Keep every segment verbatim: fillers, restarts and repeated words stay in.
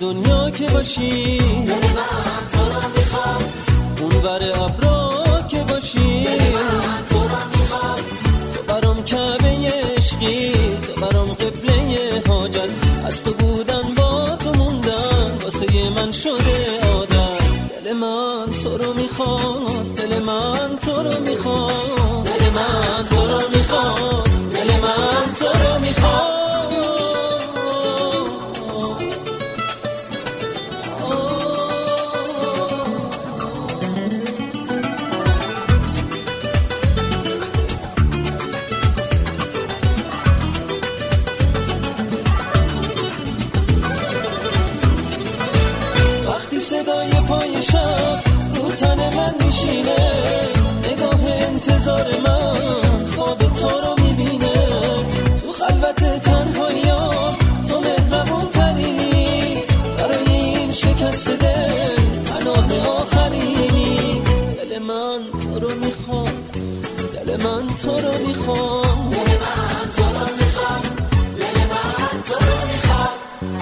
دنیا که باشی، دل من تو رو میخواد. اونور ابرا که باشی، دل من تو رو میخواد. تو برام کعبه عشقی، تو برام قبله حاجت. از تو بودن با تو موندن واسه من شده عادت. دل من تو رو میخواد، دل من تو رو میخواد، دل من تو رو میخواد، دل من تو رو میخواد. صدای پای شب رو تن من میشینه، نگاه انتظار من خواب تو رو میبینه. تو خلوت تنهایی‌ها تو مهربون تری، برای این شکست دل پناه آخرینی. دل من تو رو میخواد، دل من تو رو میخواد، دل من تو رو میخواد، دل من تو رو میخواد.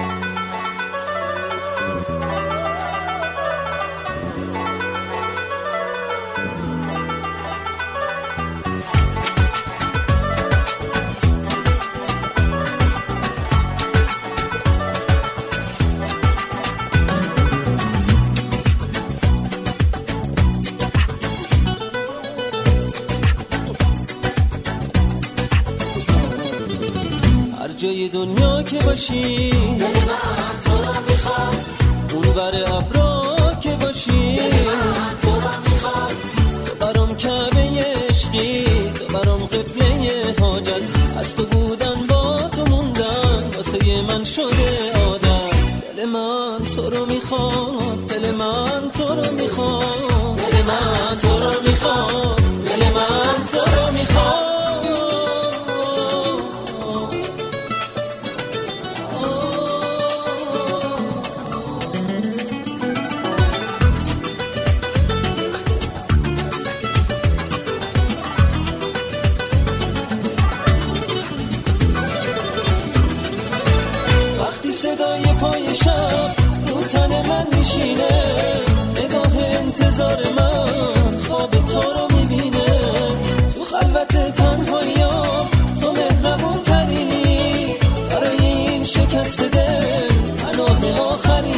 جای دنیا که باشی، دل من تو رو میخواد. اونور ابرا که باشی، دل من تو رو میخواد. تو برام کعبه عشقی، تو برام قبله حاجت. از تو بودن با تو موندن واسه من شده عادت. دل من تو رو میخواد، دل من تو رو میخواد، دل من تو رو میخواد، دل من تو رو میخواد. صدای پای شب رو تن من میشینه، نگاه انتظار من خواب تو رو میبینه. تو خلوت تنهایی‌ها تو مهربون تری، برای این شکست دل پناه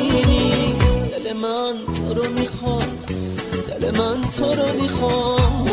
آخرینی. دل من تو رو میخواد، دل من تو رو میخواد،